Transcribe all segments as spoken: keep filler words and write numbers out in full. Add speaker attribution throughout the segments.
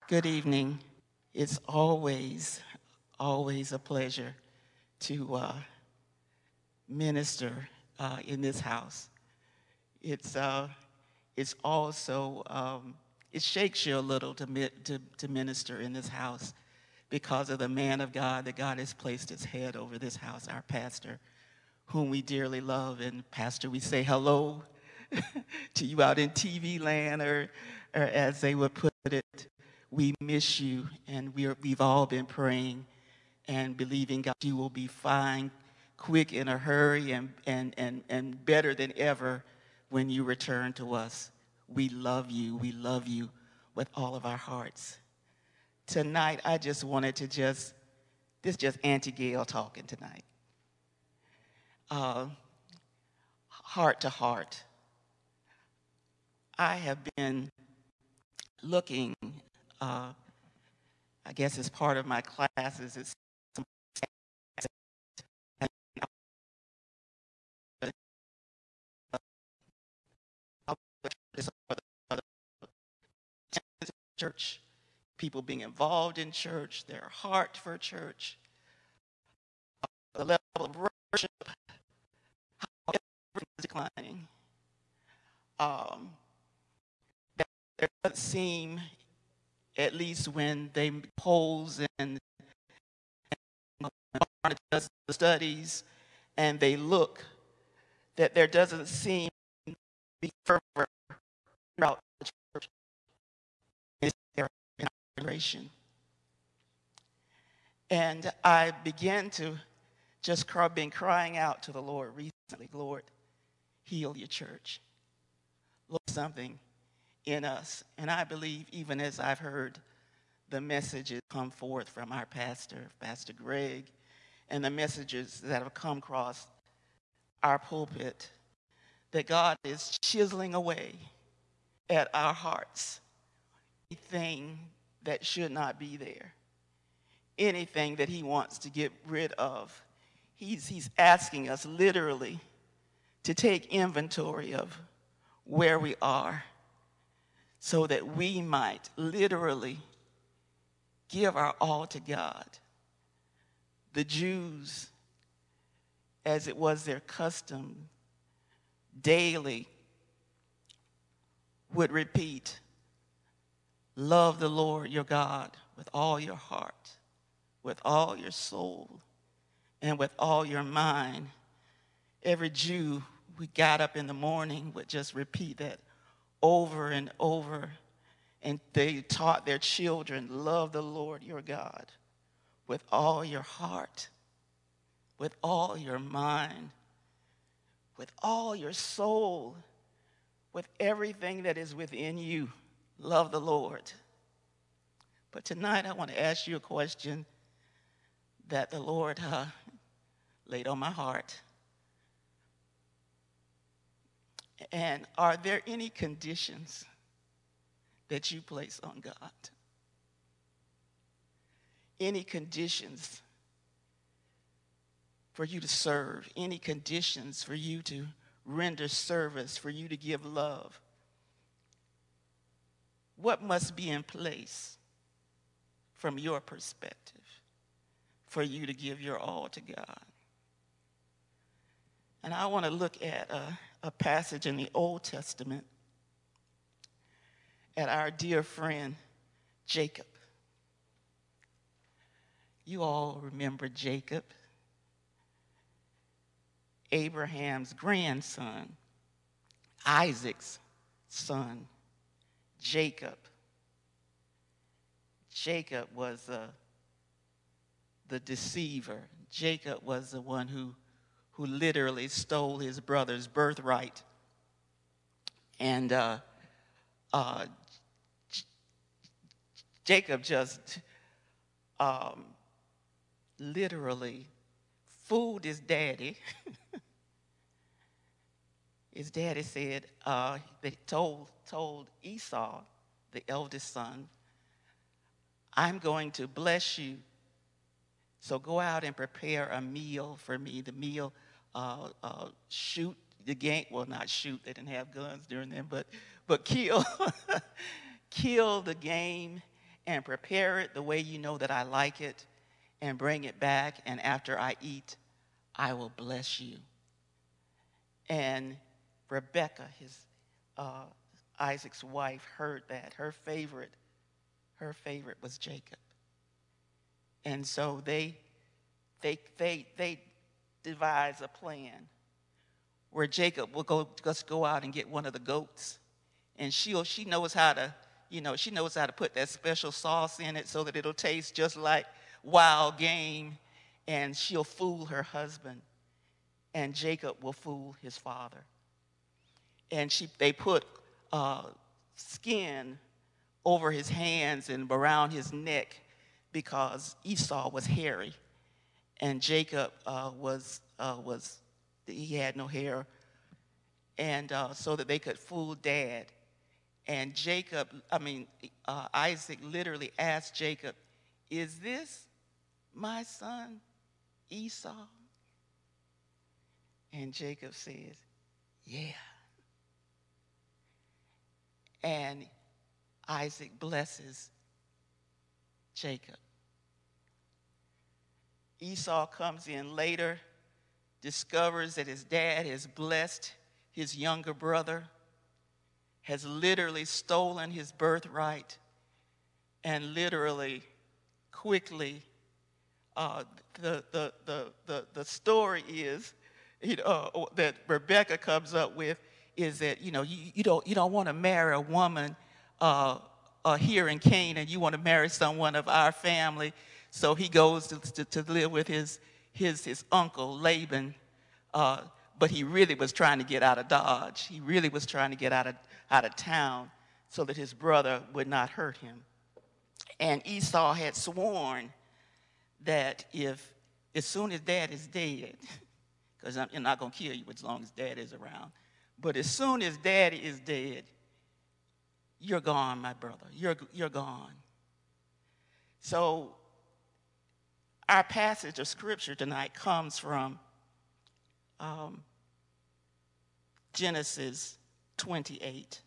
Speaker 1: Good evening. It's always, always a pleasure to uh, minister uh, in this house. It's, uh, it's also, um, it shakes you a little to, mi- to, to minister in this house because of the man of God that God has placed his head over this house, our pastor, whom we dearly love. And Pastor, we say hello to you out in T V land, or, or as they would put it, we miss you, and we're, we've all been praying and believing God you will be fine, quick in a hurry, and, and, and, and better than ever when you return to us. We love you. We love you with all of our hearts. Tonight, I just wanted to just, this is just Auntie Gail talking tonight. Uh, heart to heart. I have been looking, uh, I guess as part of my classes, it's some church, people being involved in church, their heart for church, the level of worship, how everything is declining. Um, there doesn't seem, at least when they polls and does the studies and they look, that there doesn't seem to be fervor throughout the church in our generation. And I began to just cry, been crying out to the Lord recently, Lord, heal your church. Lord, something in us. And I believe even as I've heard the messages come forth from our pastor, Pastor Greg, and the messages that have come across our pulpit, that God is chiseling away at our hearts anything that should not be there, anything that he wants to get rid of. He's, he's asking us literally to take inventory of where we are so that we might literally give our all to God. The Jews, as it was their custom, daily would repeat, love the Lord your God with all your heart, with all your soul, and with all your mind. Every Jew, we got up in the morning, would just repeat that over and over. And they taught their children, love the Lord your God with all your heart, with all your mind, with all your soul, with everything that is within you. Love the Lord. But tonight I want to ask you a question that the Lord uh, laid on my heart. And are there any conditions that you place on God? Any conditions for you to serve? Any conditions for you to render service, for you to give love? What must be in place from your perspective for you to give your all to God? And I want to look at a, a passage in the Old Testament at our dear friend Jacob. You all remember Jacob, Abraham's grandson, Isaac's son, Jacob. Jacob was uh, the deceiver. Jacob was the one who, who literally stole his brother's birthright. And uh, uh, J- Jacob just um, literally fooled his daddy. His daddy said, uh, they told, told Esau, the eldest son, I'm going to bless you. So go out and prepare a meal for me. The meal, uh, uh, shoot the game, well, not shoot, they didn't have guns during then, but, but kill, kill the game and prepare it the way you know that I like it, and bring it back, and after I eat, I will bless you. And Rebekah, his uh, Isaac's wife, heard that. Her favorite, her favorite was Jacob. And so they, they, they, they devised a plan where Jacob will go just go out and get one of the goats, and she'll she knows how to, you know, she knows how to put that special sauce in it so that it'll taste just like wild game, and she'll fool her husband, and Jacob will fool his father. And she they put uh, skin over his hands and around his neck because Esau was hairy, and Jacob uh, was uh, was he had no hair, and uh, so that they could fool Dad. And Jacob, I mean uh, Isaac, literally asked Jacob, "Is this my son Esau?" And Jacob says, "Yeah." And Isaac blesses Jacob. Esau comes in later, discovers that his dad has blessed his younger brother, has literally stolen his birthright, and literally, quickly, uh, the, the, the, the, the story is, you know, uh, that Rebekah comes up with is that, you know, you, you don't, you don't want to marry a woman uh, uh, here in Canaan. You want to marry someone of our family. So he goes to, to, to live with his, his, his uncle, Laban. Uh, but he really was trying to get out of Dodge. He really was trying to get out of, out of town so that his brother would not hurt him. And Esau had sworn that if, as soon as Dad is dead, because I'm, I'm not going to kill you as long as Dad is around, but as soon as Daddy is dead, you're gone, my brother. You're, you're gone. So our passage of Scripture tonight comes from um, Genesis twenty-eight.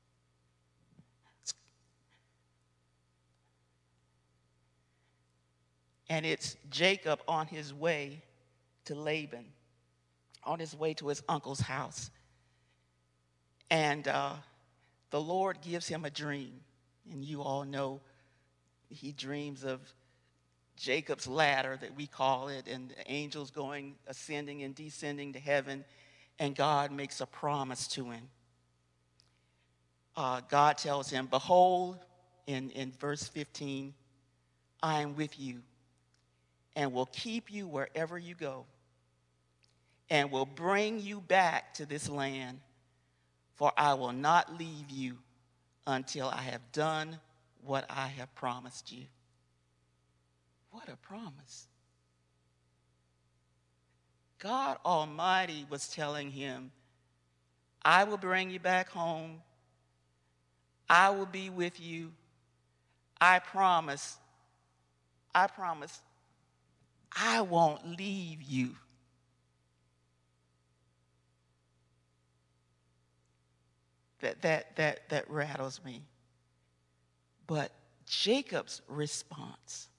Speaker 1: And it's Jacob on his way to Laban, on his way to his uncle's house. And uh, the Lord gives him a dream. And you all know he dreams of Jacob's ladder, that we call it, and the angels going, ascending and descending to heaven. And God makes a promise to him. Uh, God tells him, behold, in, in verse fifteen, I am with you and will keep you wherever you go and will bring you back to this land, for I will not leave you until I have done what I have promised you. What a promise. God Almighty was telling him, I will bring you back home. I will be with you. I promise, I promise, I won't leave you. That, that, that, that rattles me. But Jacob's response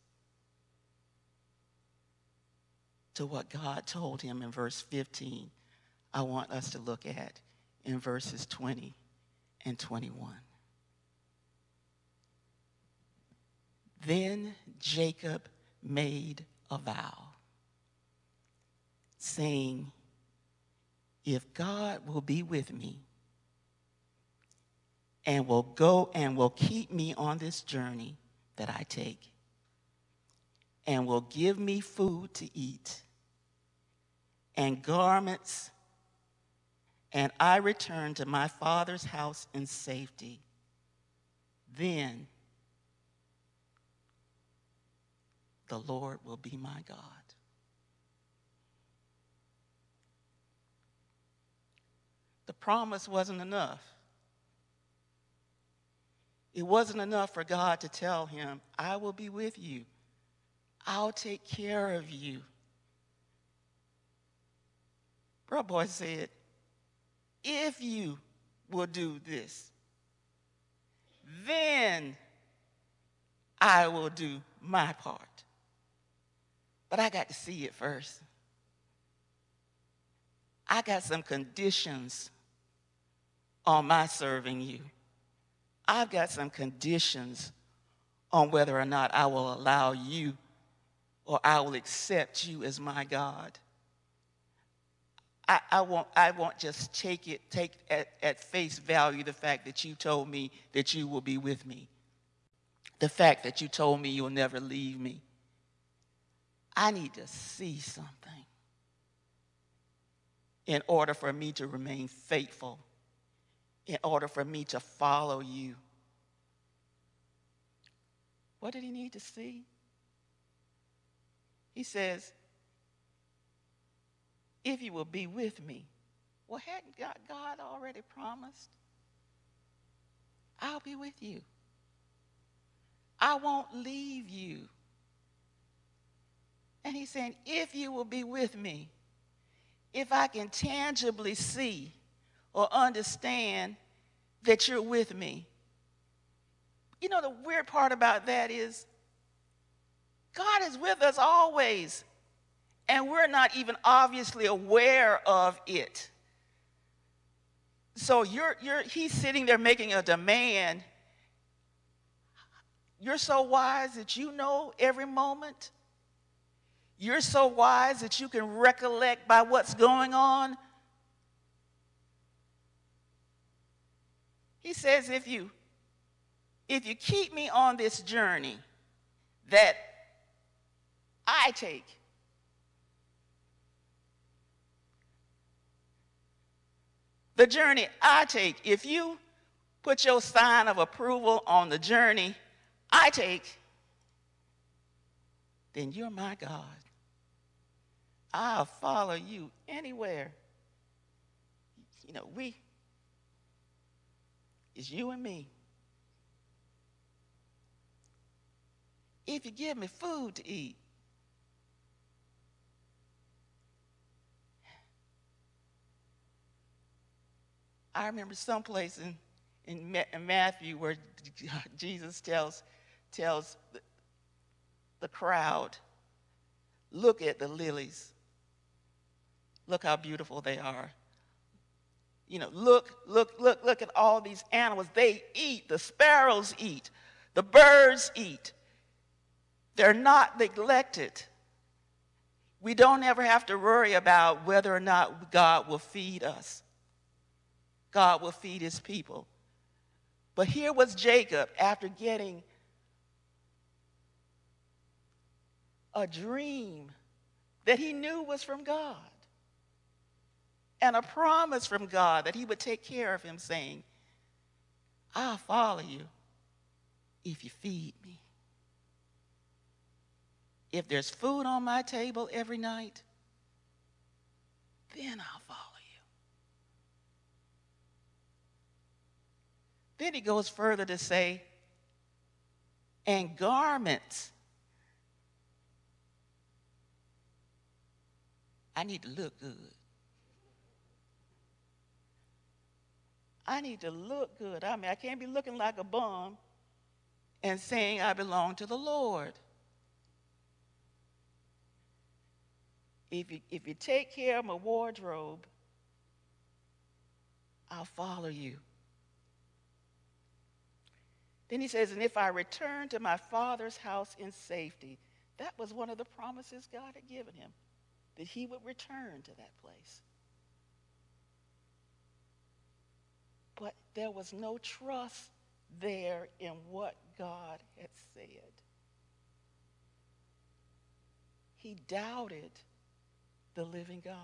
Speaker 1: to what God told him in verse fifteen, I want us to look at in verses twenty and twenty-one. Then Jacob made a vow, saying, if God will be with me and will go and will keep me on this journey that I take, and will give me food to eat and garments, and I return to my father's house in safety, then the Lord will be my God. The promise wasn't enough. It wasn't enough for God to tell him, I will be with you. I'll take care of you. Bro boy said, if you will do this, then I will do my part. But I got to see it first. I got some conditions on my serving you. I've got some conditions on whether or not I will allow you or I will accept you as my God. I, I, won't, I won't just take it, take at, at face value the fact that you told me that you will be with me. The fact that you told me you'll never leave me. I need to see something in order for me to remain faithful, in order for me to follow you. What did he need to see? He says, if you will be with me. Well, hadn't God, God already promised? I'll be with you. I won't leave you. And he's saying, if you will be with me, if I can tangibly see or understand that you're with me. You know, the weird part about that is God is with us always, and we're not even obviously aware of it. So you're, you're, he's sitting there making a demand. You're so wise that you know every moment. You're so wise that you can recollect by what's going on. He says, if you, if you keep me on this journey that I take, the journey I take, if you put your sign of approval on the journey I take, then you're my God. I'll follow you anywhere. You know, we, it's you and me. If you give me food to eat, I remember someplace in, in, in Matthew where Jesus tells, tells the, the crowd, look at the lilies. Look how beautiful they are. You know, look, look, look, look at all these animals. They eat. The sparrows eat. The birds eat. They're not neglected. We don't ever have to worry about whether or not God will feed us. God will feed his people. But here was Jacob after getting a dream that he knew was from God and a promise from God that he would take care of him, saying, I'll follow you if you feed me. If there's food on my table every night, then I'll follow you. Then he goes further to say, and garments. I need to look good. I need to look good. I mean, I can't be looking like a bum and saying I belong to the Lord. If you, if you take care of my wardrobe, I'll follow you. Then he says, and if I return to my father's house in safety, that was one of the promises God had given him, that he would return to that place. But there was no trust there in what God had said. He doubted the living God.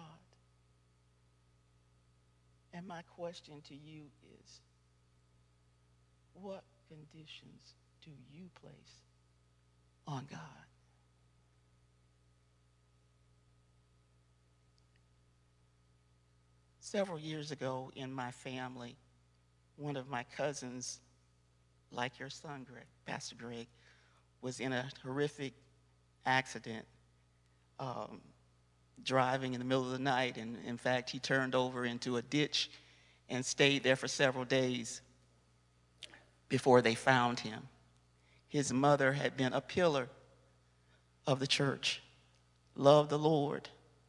Speaker 1: And my question to you is, what conditions do you place on God? Several years ago in my family, one of my cousins, like your son, Greg, Pastor Greg, was in a horrific accident, um, driving in the middle of the night, and in fact, he turned over into a ditch and stayed there for several days before they found him. his mother had been a pillar of the church, loved the Lord.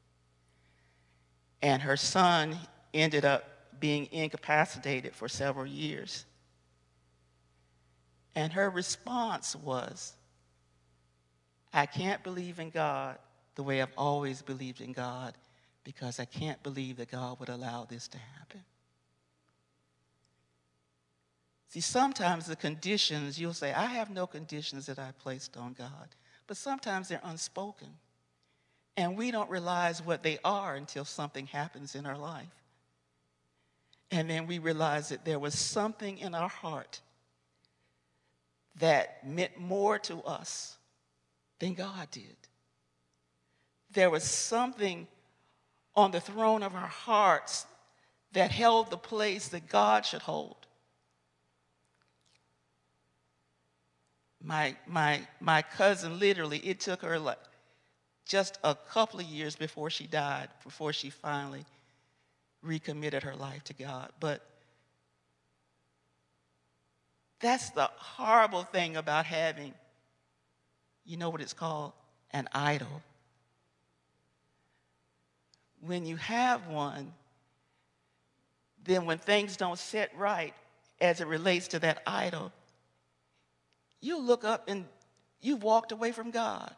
Speaker 1: And her son ended up being incapacitated for several years. And her response was, I can't believe in God the way I've always believed in God because I can't believe that God would allow this to happen. See, sometimes the conditions, you'll say, I have no conditions that I placed on God. But sometimes they're unspoken. And we don't realize what they are until something happens in our life. And then we realize that there was something in our heart that meant more to us than God did. There was something on the throne of our hearts that held the place that God should hold. My, my, my cousin, literally, it took her like just a couple of years before she died, before she finally recommitted her life to God. But that's the horrible thing about having, you know what it's called? An idol. When you have one, then when things don't sit right as it relates to that idol, you look up and you've walked away from God.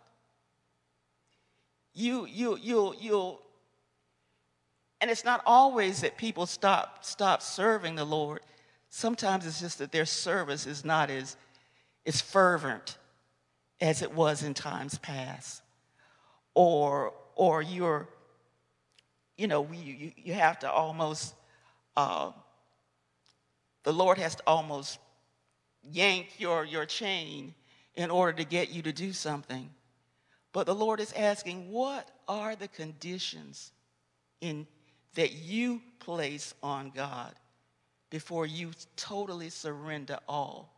Speaker 1: You, you, you, you, and it's not always that people stop, stop serving the Lord. Sometimes it's just that their service is not as, as fervent as it was in times past. Or, or you're, you know, you, you have to almost, uh, the Lord has to almost yank your, your chain in order to get you to do something. But the Lord is asking, what are the conditions in, that you place on God before you totally surrender all?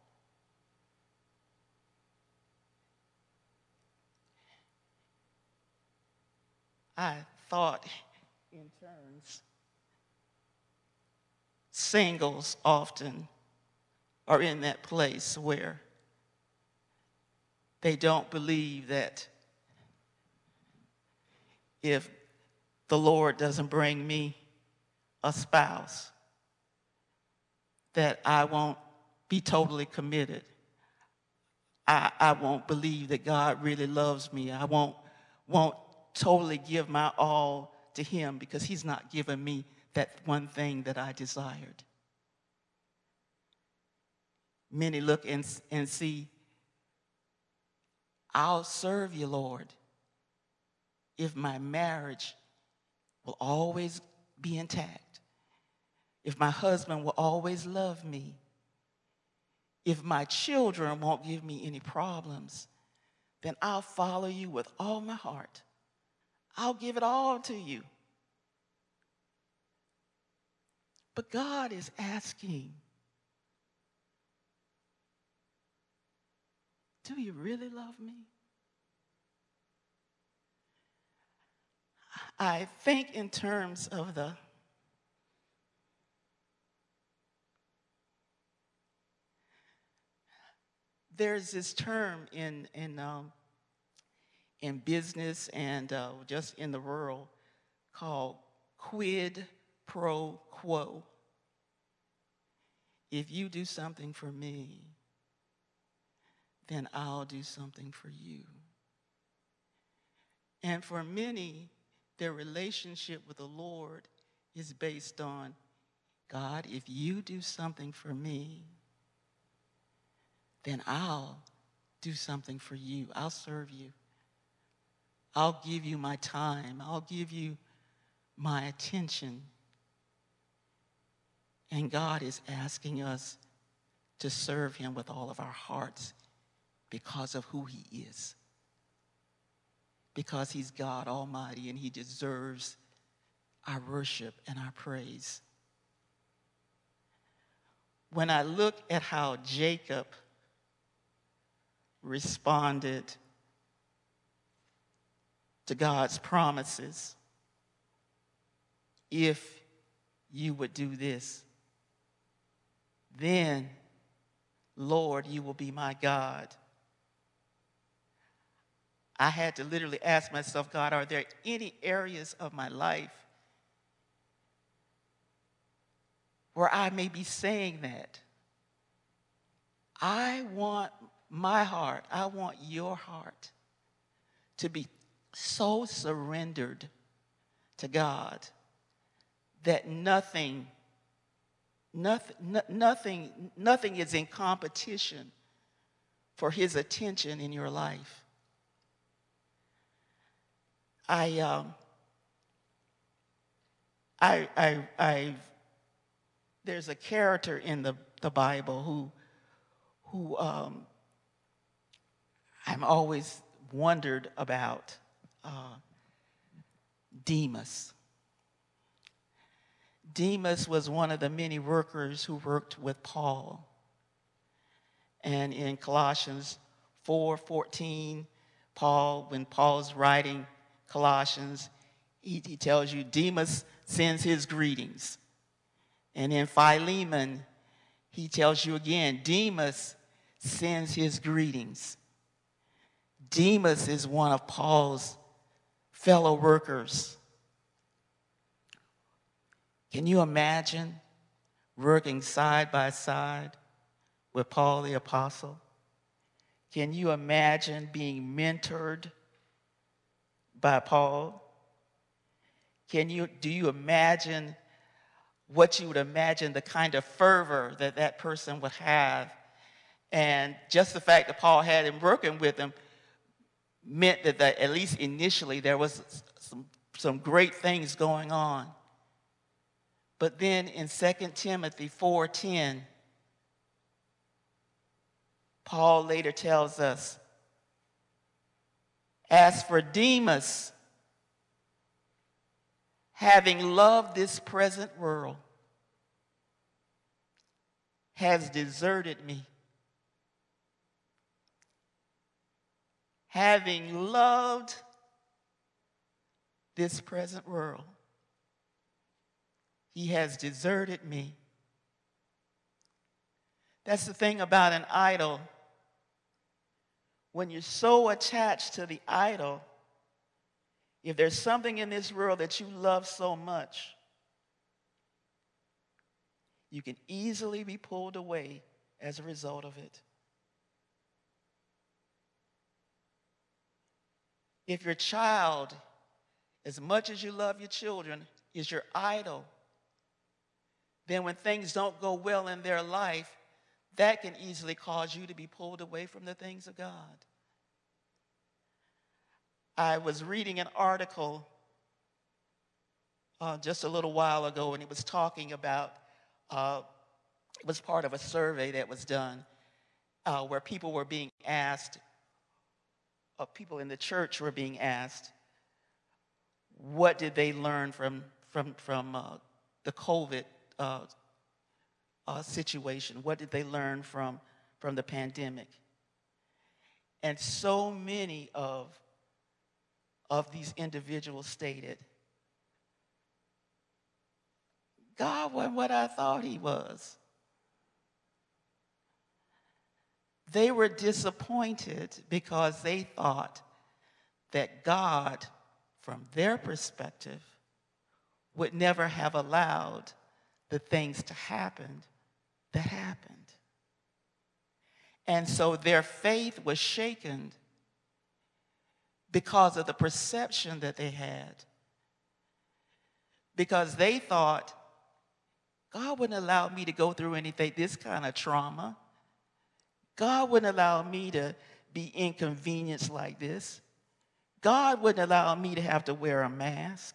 Speaker 1: I thought in terms, singles often are in that place where they don't believe that if the Lord doesn't bring me a spouse, that I won't be totally committed. I, I won't believe that God really loves me. I won't, won't totally give my all to him because he's not given me that one thing that I desired. Many look and, and see, I'll serve you, Lord, if my marriage will always be intact, if my husband will always love me, if my children won't give me any problems, then I'll follow you with all my heart. I'll give it all to you. But God is asking, do you really love me? I think in terms of the there's this term in in um, in business and uh, just in the world called quid pro quo. If you do something for me, then I'll do something for you. And for many, their relationship with the Lord is based on, God, if you do something for me, then I'll do something for you. I'll serve you. I'll give you my time. I'll give you my attention. And God is asking us to serve him with all of our hearts because of who he is. Because he's God Almighty and he deserves our worship and our praise. When I look at how Jacob responded to God's promises, if you would do this, then, Lord, you will be my God, I had to literally ask myself, God, are there any areas of my life where I may be saying that? I want my heart, I want your heart to be so surrendered to God that nothing, nothing, no- nothing, nothing is in competition for his attention in your life. I, um, I, I, I, there's a character in the, the Bible who, who um, I'm always wondered about, uh, Demas. Demas was one of the many workers who worked with Paul. And in Colossians four fourteen, Paul, when Paul's writing Colossians, he, he tells you Demas sends his greetings. And in Philemon, he tells you again, Demas sends his greetings. Demas is one of Paul's fellow workers. Can you imagine working side by side with Paul the Apostle? Can you imagine being mentored by Paul? Can you, do you imagine what you would imagine the kind of fervor that that person would have? And just the fact that Paul had him working with him meant that, that at least initially there was some, some great things going on. But then in Second Timothy four ten, Paul later tells us, as for Demas, having loved this present world, has deserted me. Having loved this present world, he has deserted me. That's the thing about an idol. When you're so attached to the idol, if there's something in this world that you love so much, you can easily be pulled away as a result of it. If your child, as much as you love your children, is your idol, then when things don't go well in their life, that can easily cause you to be pulled away from the things of God. I was reading an article uh, just a little while ago, and it was talking about, uh, it was part of a survey that was done uh, where people were being asked, uh, people in the church were being asked, what did they learn from, from, from uh, the COVID uh, uh, situation? What did they learn from, from the pandemic? And so many of, of these individuals stated, God wasn't what I thought he was. They were disappointed because they thought that God, from their perspective, would never have allowed the things to happen that happened. And so their faith was shaken because of the perception that they had. Because they thought, God wouldn't allow me to go through anything, this kind of trauma. God wouldn't allow me to be inconvenienced like this. God wouldn't allow me to have to wear a mask.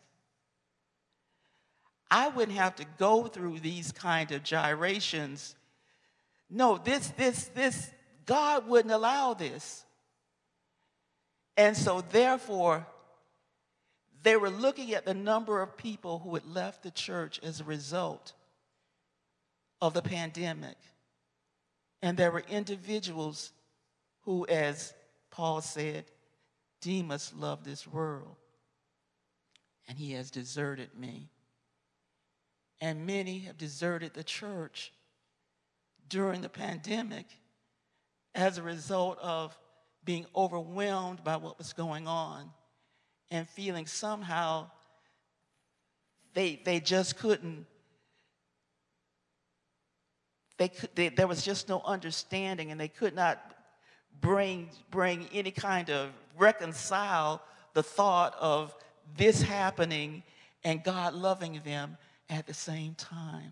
Speaker 1: I wouldn't have to go through these kind of gyrations. No, this, this, this, God wouldn't allow this. And so therefore, they were looking at the number of people who had left the church as a result of the pandemic. And there were individuals who, as Paul said, Demas loved this world, and he has deserted me. And many have deserted the church during the pandemic as a result of being overwhelmed by what was going on and feeling somehow they, they just couldn't, they could, they, there was just no understanding, and they could not bring, bring any kind of reconcile the thought of this happening and God loving them at the same time.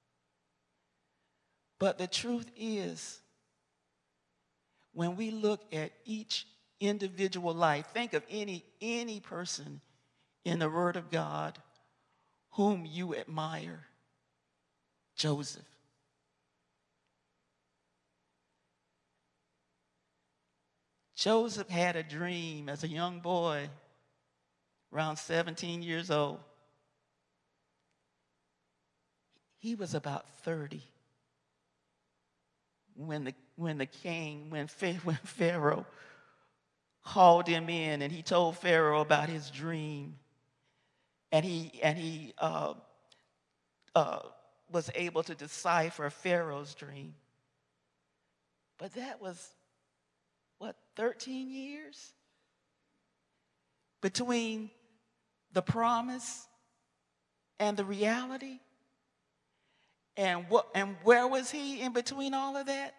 Speaker 1: But the truth is, when we look at each individual life, think of any, any person in the Word of God whom you admire. Joseph. Joseph had a dream as a young boy, around seventeen years old. He was about thirty when the, when the king, when, when Pharaoh called him in, and he told Pharaoh about his dream. And he, and he uh, uh, was able to decipher Pharaoh's dream. But that was, what, thirteen years? Between the promise and the reality? And what, and where was he in between all of that?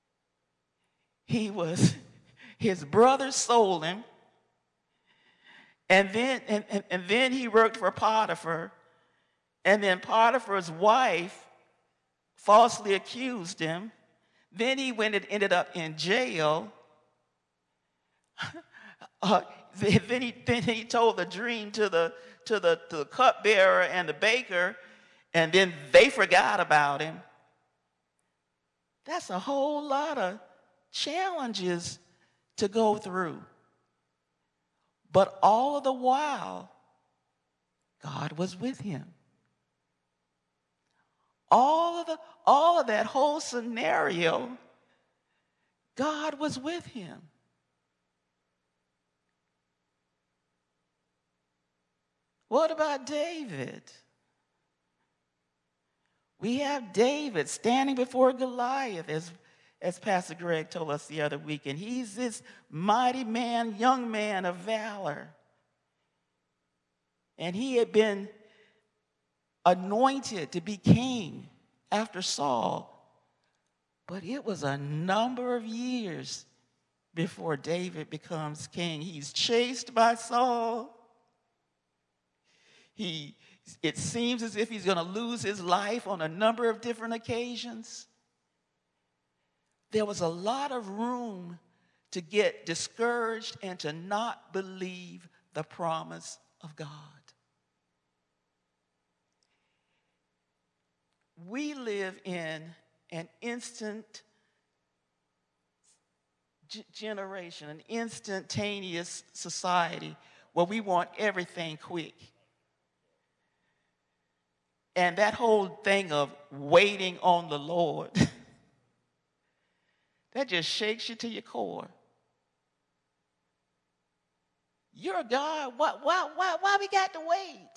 Speaker 1: He was, his brother sold him, and then, and, and, and then he worked for Potiphar, and then Potiphar's wife falsely accused him. Then he went and ended up in jail. uh, then, he, then he told the dream to the, to the, to the cupbearer and the baker, and then they forgot about him. That's a whole lot of challenges to go through. But all of the while, God was with him. All of, the, all of that whole scenario, God was with him. What about David? We have David standing before Goliath, as, as Pastor Greg told us the other week, and he's this mighty man, young man of valor. And he had been anointed to be king after Saul, but it was a number of years before David becomes king. He's chased by Saul. He It seems as if he's going to lose his life on a number of different occasions. There was a lot of room to get discouraged and to not believe the promise of God. We live in an instant g- generation, an instantaneous society where we want everything quick. And that whole thing of waiting on the Lord, that just shakes you to your core. You're God. Why, why, why, why we got to wait?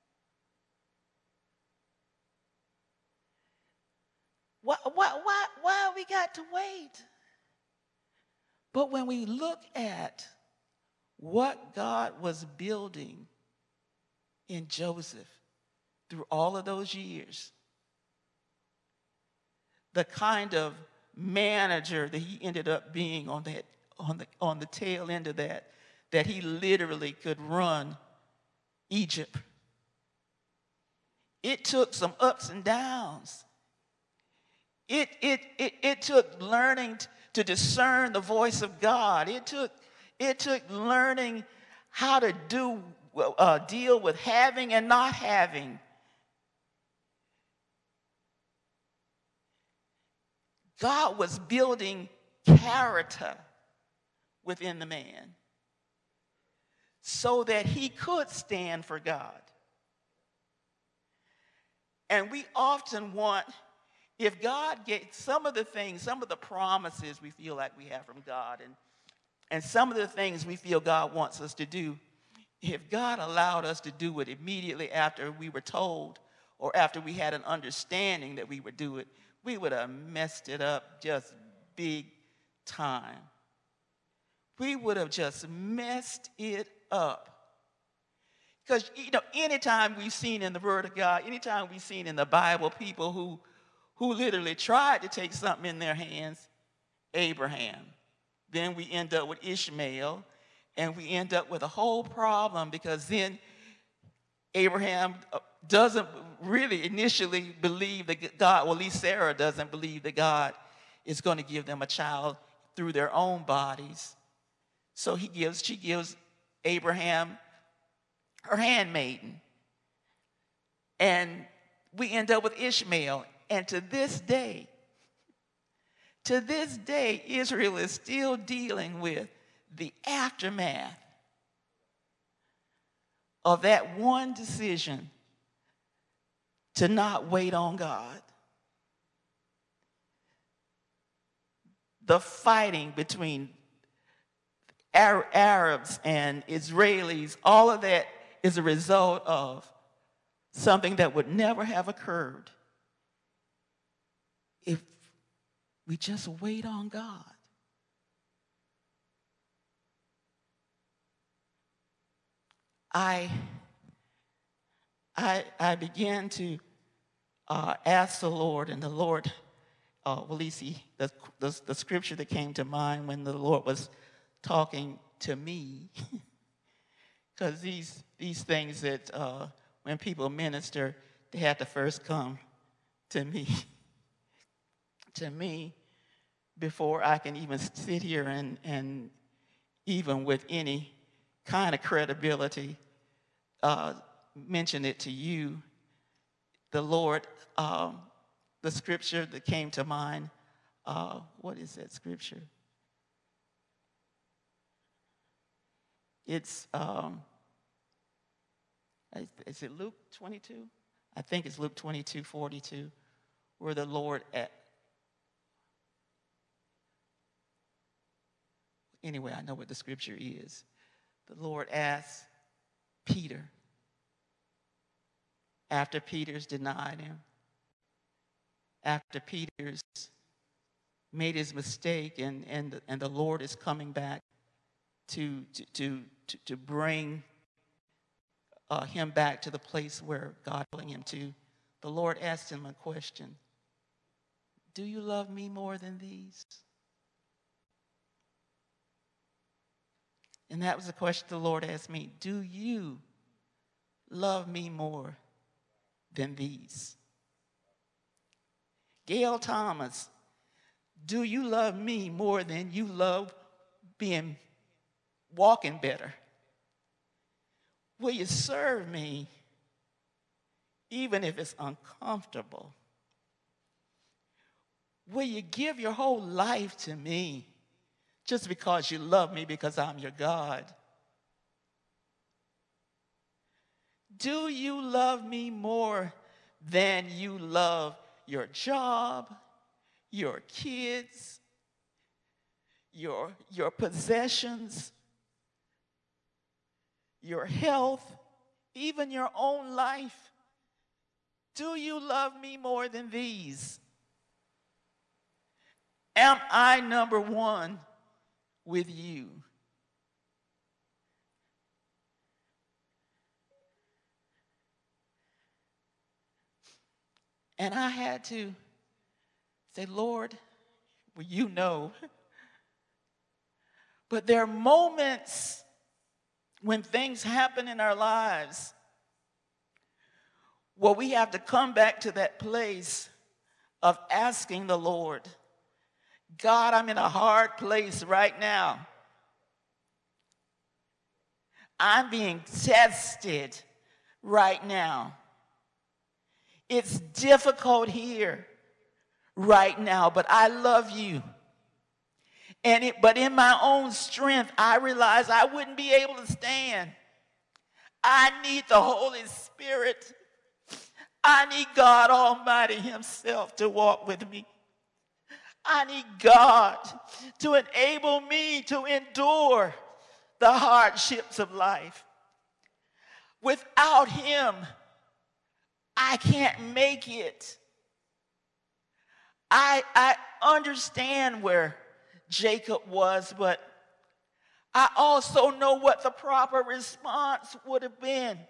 Speaker 1: Why, why, why, why we got to wait? But when we look at what God was building in Joseph, through all of those years, the kind of manager that he ended up being on that, on the, on the tail end of that, that he literally could run Egypt. It took some ups and downs. It, it, it, it took learning to discern the voice of God. It took, it took learning how to do, uh, deal with having and not having. God was building character within the man so that he could stand for God. And we often want, if God gave some of the things, some of the promises we feel like we have from God, and, and some of the things we feel God wants us to do, if God allowed us to do it immediately after we were told or after we had an understanding that we would do it, we would have messed it up just big time. we would have just messed it up. Because, you know, anytime we've seen in the Word of God, anytime we've seen in the Bible people who, who literally tried to take something in their hands, Abraham. Then we end up with Ishmael, and we end up with a whole problem because then Abraham doesn't really initially believe that God, well, at least Sarah doesn't believe that God is going to give them a child through their own bodies. So he gives, she gives Abraham her handmaiden. And we end up with Ishmael. And to this day, to this day, Israel is still dealing with the aftermath of that one decision to not wait on God. The fighting between Arabs and Israelis, all of that is a result of something that would never have occurred if we just wait on God. I, I, I began to uh, ask the Lord, and the Lord, uh, well, you see, the, the, the scripture that came to mind when the Lord was talking to me, because these, these things that uh, when people minister, they have to first come to me, to me, before I can even sit here and, and even with any kind of credibility, uh, mention it to you. The Lord, um, the scripture that came to mind, uh, what is that scripture? It's, um, is it Luke twenty-two? I think it's Luke twenty-two, forty-two, where the Lord, at, anyway, I know what the scripture is. The Lord asked Peter, after Peter's denied him, after Peter's made his mistake, and, and, and the Lord is coming back to, to, to, to bring uh, him back to the place where God is calling him to, the Lord asked him a question. Do you love me more than these? And that was the question the Lord asked me. Do you love me more than these? Gail Thomas, do you love me more than you love being walking better? Will you serve me even if it's uncomfortable? Will you give your whole life to me just because you love me because I'm your God? Do you love me more than you love your job, your kids, your, your possessions, your health, even your own life? Do you love me more than these? Am I number one with you? And I had to say, Lord, well, you know. But there are moments when things happen in our lives where we have to come back to that place of asking the Lord, God, I'm in a hard place right now. I'm being tested right now. It's difficult here right now, but I love you. And it, but in my own strength, I realize I wouldn't be able to stand. I need the Holy Spirit. I need God Almighty himself to walk with me. I need God to enable me to endure the hardships of life. Without him, I can't make it. I, I understand where Jacob was, but I also know what the proper response would have been.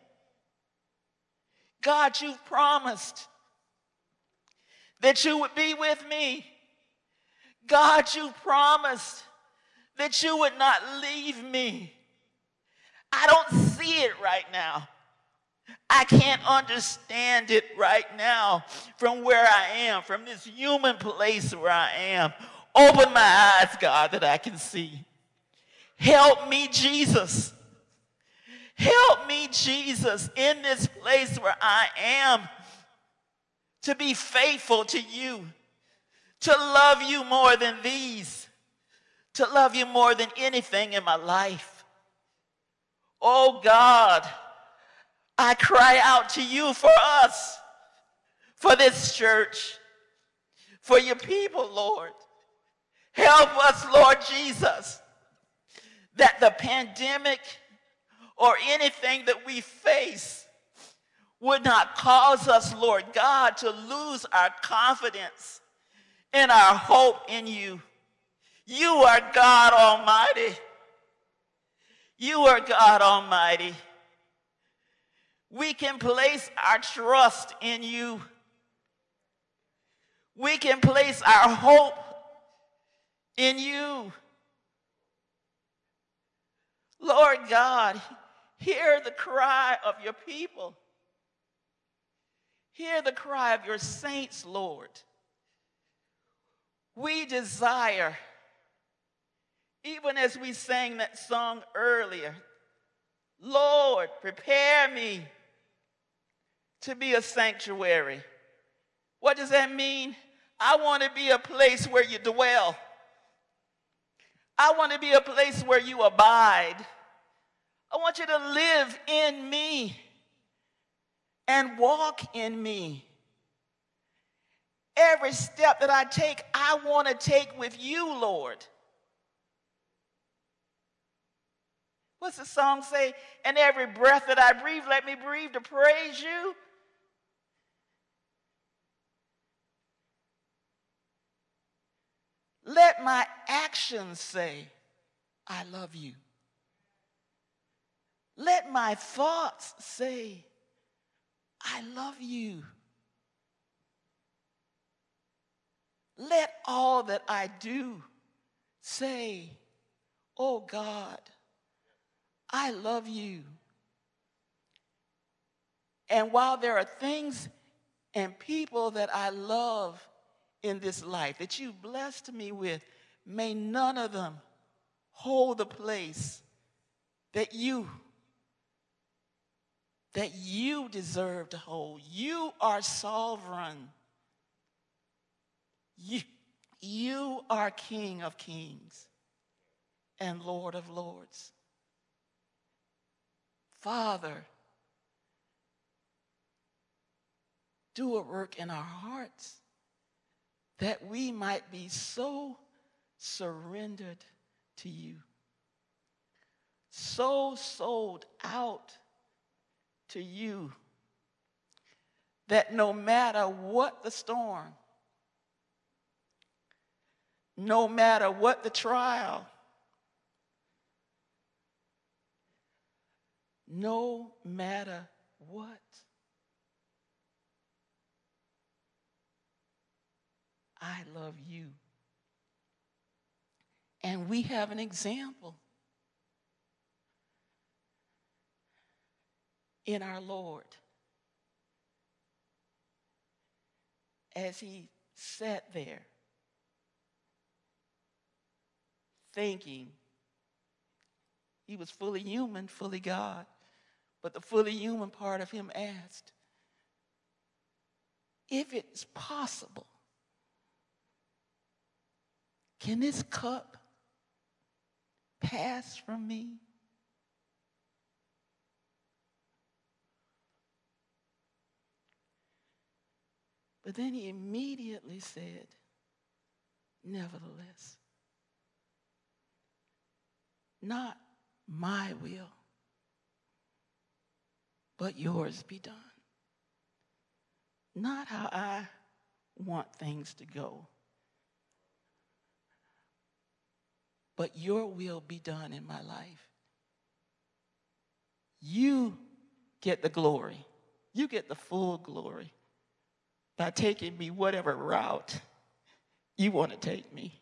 Speaker 1: God, you've promised that you would be with me. God, you promised that you would not leave me. I don't see it right now. I can't understand it right now from where I am, from this human place where I am. Open my eyes, God, that I can see. Help me, Jesus. Help me, Jesus, in this place where I am, to be faithful to you, to love you more than these, to love you more than anything in my life. Oh God, I cry out to you for us, for this church, for your people, Lord. Help us, Lord Jesus, that the pandemic or anything that we face would not cause us, Lord God, to lose our confidence and our hope in you. You are God Almighty. You are God Almighty. We can place our trust in you. We can place our hope in you. Lord God, hear the cry of your people. Hear the cry of your saints, Lord. We desire, even as we sang that song earlier, Lord, prepare me to be a sanctuary. What does that mean? I want to be a place where you dwell. I want to be a place where you abide. I want you to live in me and walk in me. Every step that I take, I want to take with you, Lord. What's the song say? And every breath that I breathe, let me breathe to praise you. Let my actions say, I love you. Let my thoughts say, I love you. Let all that I do say, oh God, I love you. And while there are things and people that I love in this life that you blessed me with, may none of them hold the place that you that you deserve to hold. You are sovereign. You, you are King of kings and Lord of lords. Father, do a work in our hearts that we might be so surrendered to you, so sold out to you, that no matter what the storm, no matter what the trial, no matter what, I love you. And we have an example in our Lord as he sat there thinking. He was fully human, fully God, but the fully human part of him asked, if it's possible, can this cup pass from me? But then he immediately said, nevertheless, not my will, but yours be done. Not how I want things to go, but your will be done in my life. You get the glory. You get the full glory by taking me whatever route you want to take me.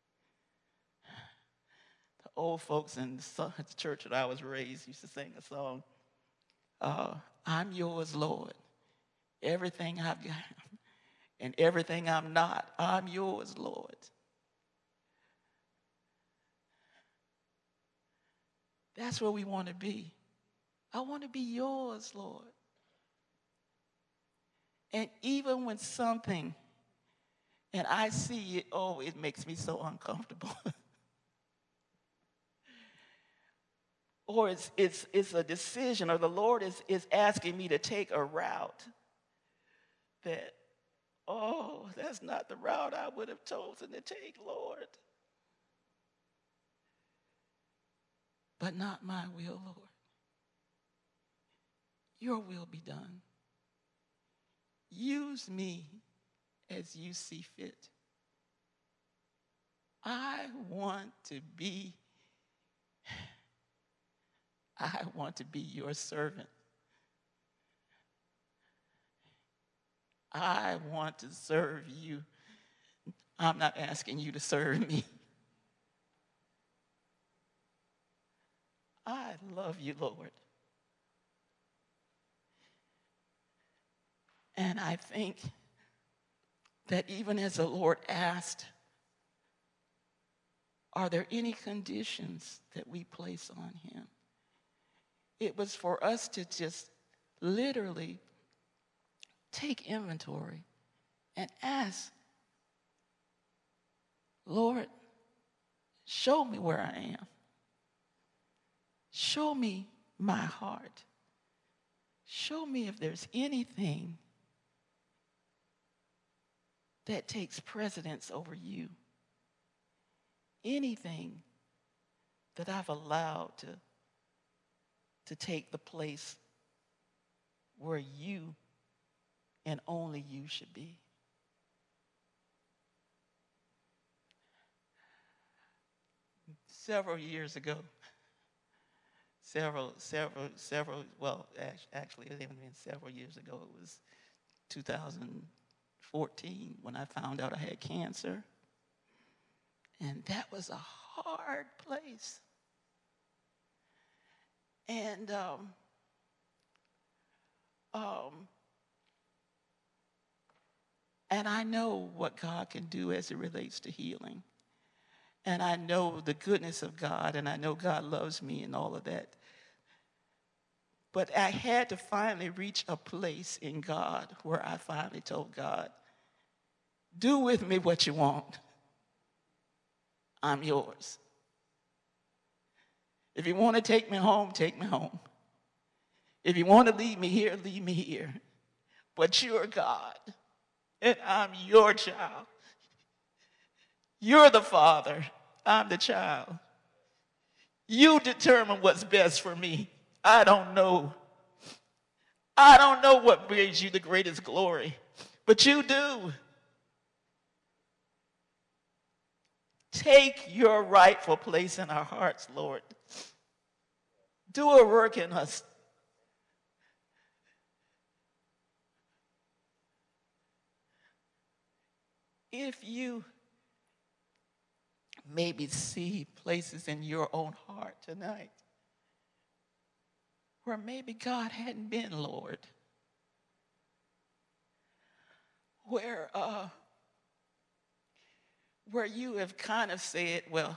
Speaker 1: The old folks in the church that I was raised used to sing a song, uh, I'm yours, Lord. Everything I've got and everything I'm not, I'm yours, Lord. That's where we want to be. I want to be yours, Lord. And even when something, and I see it, oh, it makes me so uncomfortable. Or it's, it's, it's a decision, or the Lord is, is asking me to take a route that, oh, that's not the route I would have chosen to take, Lord. But not my will, Lord. Your will be done. Use me as you see fit. I want to be, I want to be your servant. I want to serve you. I'm not asking you to serve me. I love you, Lord. And I think that even as the Lord asked, are there any conditions that we place on him? It was for us to just literally take inventory and ask, Lord, show me where I am. Show me my heart. Show me if there's anything that takes precedence over you. Anything that I've allowed to, to take the place where you and only you should be. Several years ago, several, several, several, well, actually, it hasn't been several years ago. It was two thousand fourteen when I found out I had cancer. And that was a hard place. And um, um, and I know what God can do as it relates to healing. And I know the goodness of God, and I know God loves me and all of that. But I had to finally reach a place in God where I finally told God, do with me what you want. I'm yours. If you want to take me home, take me home. If you want to leave me here, leave me here. But you're God, and I'm your child. You're the father. I'm the child. You determine what's best for me. I don't know. I don't know what brings you the greatest glory, but you do. Take your rightful place in our hearts, Lord. Do a work in us. If you maybe see places in your own heart tonight where maybe God hadn't been, Lord, where uh, where you have kind of said, well,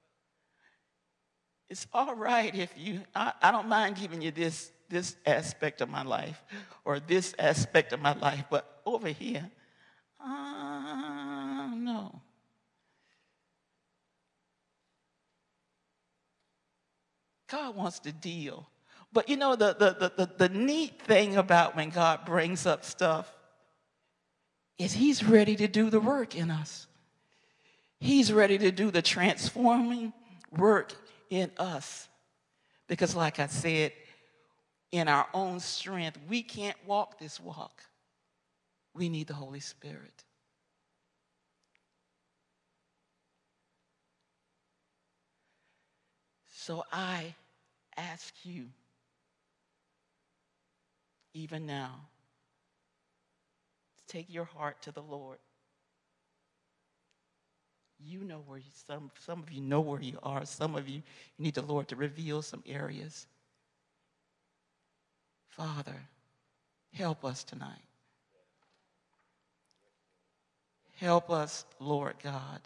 Speaker 1: it's all right if you, I, I don't mind giving you this, this aspect of my life or this aspect of my life, but over here, uh, no. God wants to deal. But you know, the, the, the, the, the neat thing about when God brings up stuff is he's ready to do the work in us. He's ready to do the transforming work in us. Because like I said, in our own strength, we can't walk this walk. We need the Holy Spirit. So I ask you, even now, to take your heart to the Lord. You know where you, some, some of you know where you are. Some of you, you need the Lord to reveal some areas. Father, help us tonight. Help us, Lord God,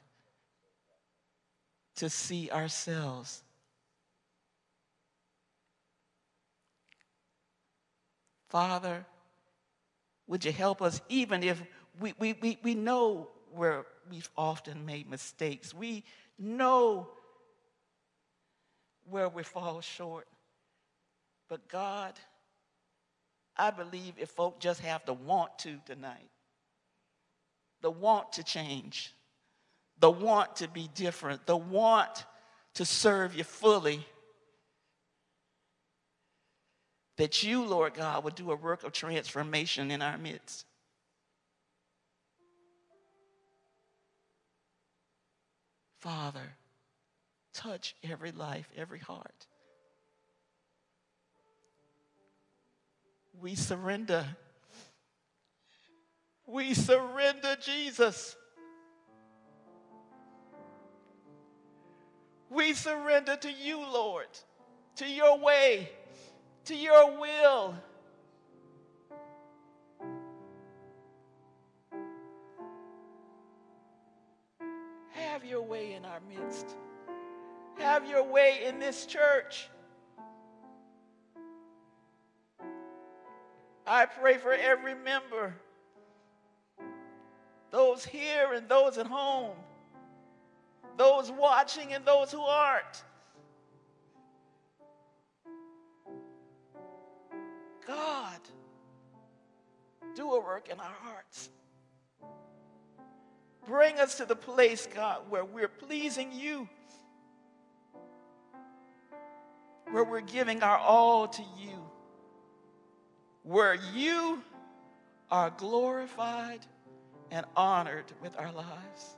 Speaker 1: to see ourselves. Father, would you help us even if we, we, we, we know where we've often made mistakes. We know where we fall short. But God, I believe if folk just have the want to tonight, the want to change, the want to be different, the want to serve you fully, that you, Lord God, would do a work of transformation in our midst. Father, touch every life, every heart. We surrender. We surrender, Jesus. We surrender to you, Lord, to your way, to your will. Have your way in our midst. Have your way in this church. I pray for every member, those here and those at home, those watching and those who aren't. God, do a work in our hearts. Bring us to the place, God, where we're pleasing you, where we're giving our all to you, where you are glorified and honored with our lives.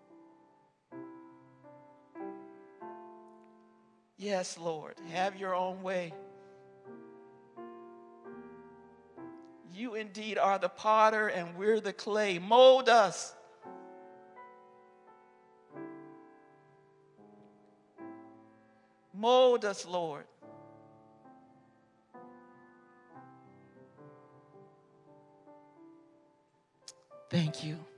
Speaker 1: Yes, Lord, have your own way. You indeed are the potter and we're the clay. Mold us. Mold us, Lord. Thank you.